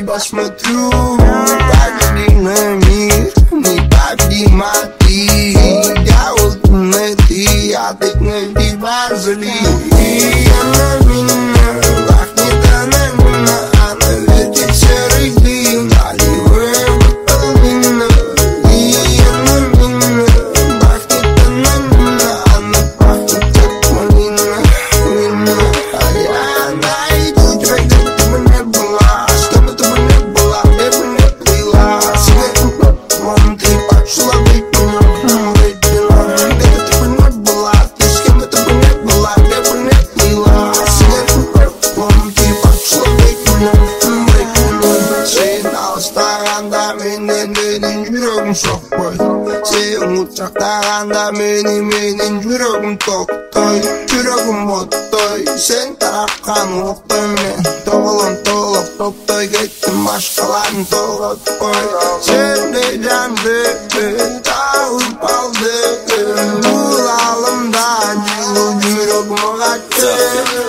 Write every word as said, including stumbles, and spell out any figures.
посмотрю. Непобедимый мир, непобедима ты. Я улыбный ты, а ты не базали. Она меня пахнет, она меня, она вертит серый дым. Наливаем бутыльно. И она меня пахнет, она меня, она пахнет как малина, вина. А я найду тебя, где бы ты бы не была, с кем бы ты бы не была, где бы не плыла. Светом платом ты пошла быть меня, быть меня. Где бы ты бы не была, ты с кем бы ты бы не была, где бы не плыла. Светом платом ты пошла быть меня, быть меня. Senin ağustağında benim benim yüreğim sokmay. Senin uçaktağında benim benim yüreğim toktoy. Yüreğim ottoy, sen tarafkan ottoy men. Toğulun toğulup toktoy gittim başkalarını toğuttoy. Sen de candı, tağıp aldı. Bulalım da yüreğim kaçtı.